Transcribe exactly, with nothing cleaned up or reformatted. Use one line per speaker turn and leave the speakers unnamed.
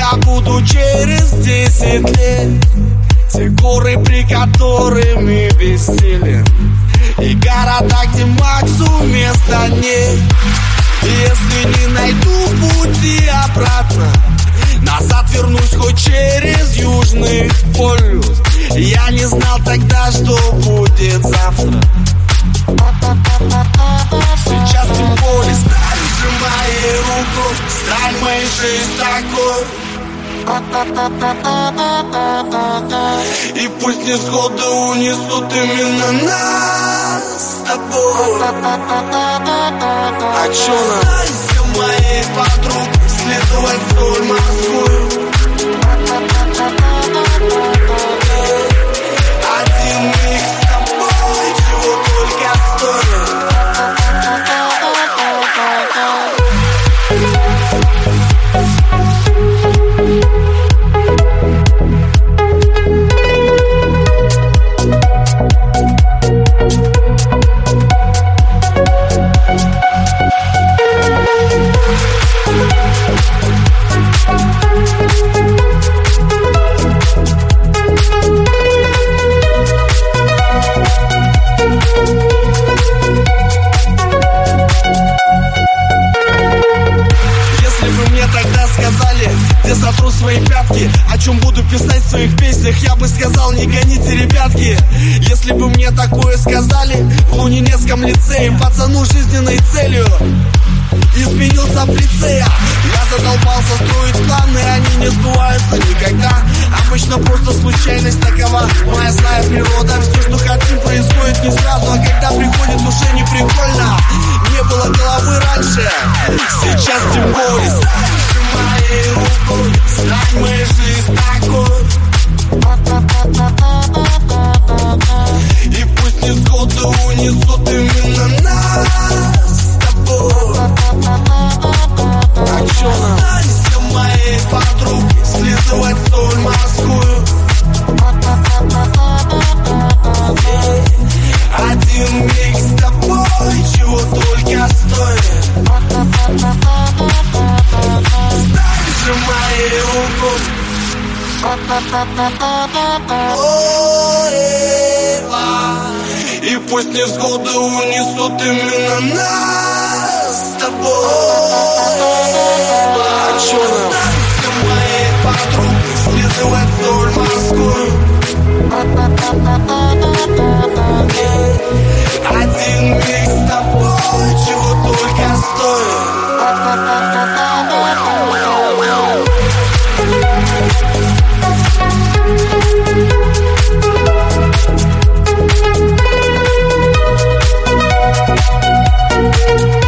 я буду через десять лет. Те горы, при которыми бессилен, и города, где Максу места нет. Если не найду пути обратно, назад вернусь хоть через Южный полюс. Я не знал тогда, что будет завтра. Сейчас тем более стань же моей рукой, стань моей жизнь такой. И пусть не сходу унесут именно нас с тобой. А чё нам? Станься моей подругой, следовать вдоль морской. Один миг с тобой, чего только стоит. Где сотру свои пятки, о чем буду писать в своих песнях, я бы сказал, не гоните, ребятки. Если бы мне такое сказали в Лунинецком лицее, пацану жизненной целью изменился в лице. Я задолбался строить планы, они не сбываются никогда. Обычно просто случайность такова, моя злая природа. Все, что хотим, происходит не сразу, а когда приходит, уже не прикольно. Не было головы раньше, сейчас тем более. Моей рукой, стань моей жизнь такой. И пусть не сходу унесут именно нас с тобой. А чё нам? Станься моей подругой, следовать соль морскую. Один миг с тобой, чего только стоит. Стань же моей рукой. И пусть невзгоды унесут именно нас с тобой. А чё нам? Станься моей подругой, следовать вдоль морскую. Один миг с тобой, чего только стоит.
We'll be right back.